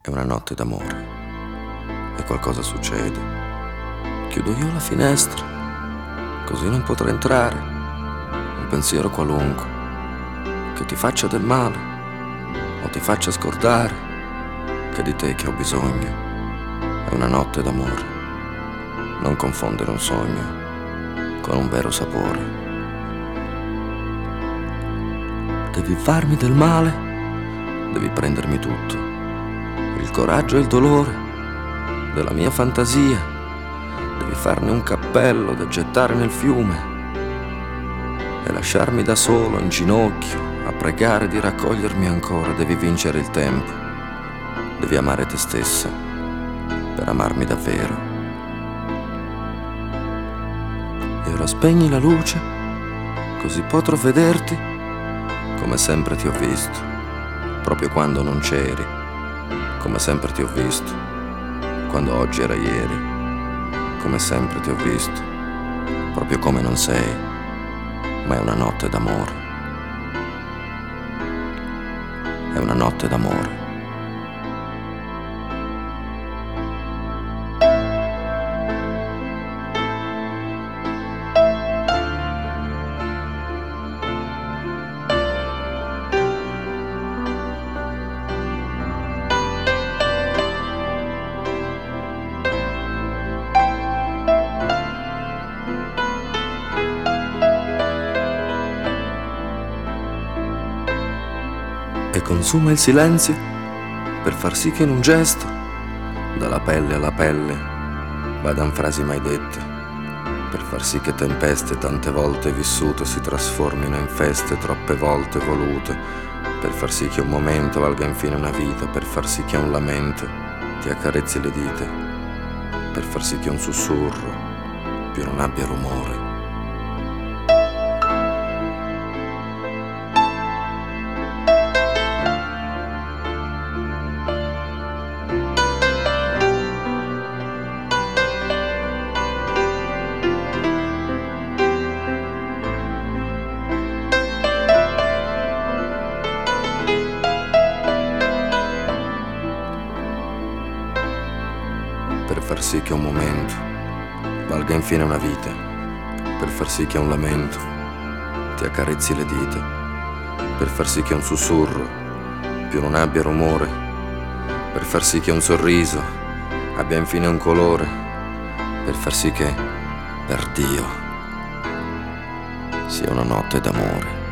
È una notte d'amore e qualcosa succede. Chiudo io la finestra, così non potrà entrare un pensiero qualunque che ti faccia del male o ti faccia scordare che di te che ho bisogno. È una notte d'amore, non confondere un sogno con un vero sapore. Devi farmi del male, devi prendermi tutto, il coraggio e il dolore della mia fantasia, devi farne un cappello da gettare nel fiume e lasciarmi da solo in ginocchio a pregare di raccogliermi ancora. Devi vincere il tempo, devi amare te stessa per amarmi davvero. E ora spegni la luce, così potrò vederti come sempre ti ho visto, proprio quando non c'eri, come sempre ti ho visto, quando oggi era ieri, come sempre ti ho visto, proprio come non sei, ma è una notte d'amore. È una notte d'amore. E consuma il silenzio per far sì che in un gesto, dalla pelle alla pelle, vadan frasi mai dette, per far sì che tempeste tante volte vissute si trasformino in feste troppe volte volute, per far sì che un momento valga infine una vita, per far sì che un lamento ti accarezzi le dita, per far sì che un sussurro più non abbia rumore. Per far sì che un momento valga infine una vita, per far sì che un lamento ti accarezzi le dita, per far sì che un sussurro più non abbia rumore, per far sì che un sorriso abbia infine un colore, per far sì che, per Dio, sia una notte d'amore.